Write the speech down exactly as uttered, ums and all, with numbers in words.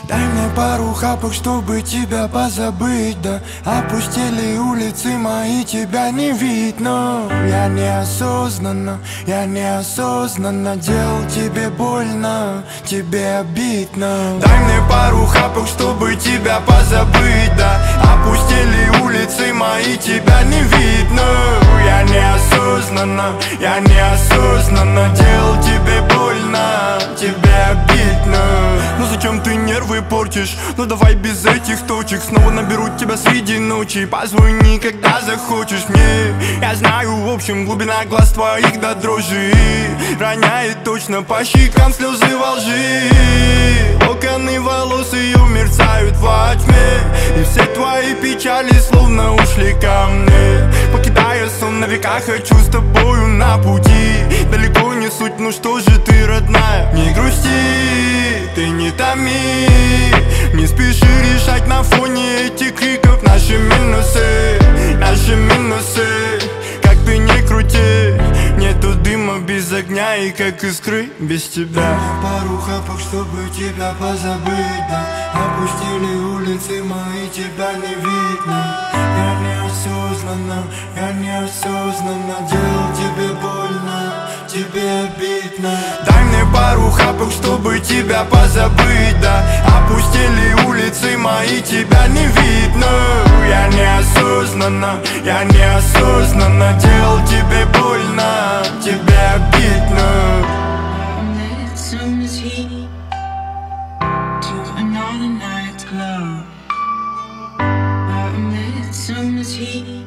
Дай мне пару хапок, чтобы тебя позабыть, да. Опустели улицы мои, тебя не видно. Я неосознанно, я неосознанно делал тебе больно, тебе обидно. Дай мне пару хапок, чтобы тебя позабыть, да. Опустели улицы мои, тебя не видно. Я неосознанно, я неосознанно делал тебе больно, тебе обидно. Ну зачем ты нервы портишь? Ну давай без этих точек. Снова наберу тебя среди ночи. Позвони, когда захочешь мне. Я знаю, в общем, глубина глаз твоих до дрожи роняет точно по щекам слезы во лжи. Локоны волос ее мерцают во тьме, и все твои печали словно ушли ко мне. Покидая сон на века, хочу с тобою на пути. Далеко не суть, ну что же ты, родная? Не грусти, ты не томи, не спеши решать на фоне этих криков наши минусы, наши минусы. Как ты не крути, нету дыма без огня, и как искры без тебя. Пару хапок, чтобы тебя позабыть, да. Опустили улицы мои, тебя не видно. Я неосознанно, я неосознанно делал тебе больно, тебе обидно. Дай мне пару хапок, чтобы тебя позабыть, да. Опустили улицы мои, тебя не видно. Я неосознанно, я неосознанно делал тебе больно, тебе обидно. Summer's heat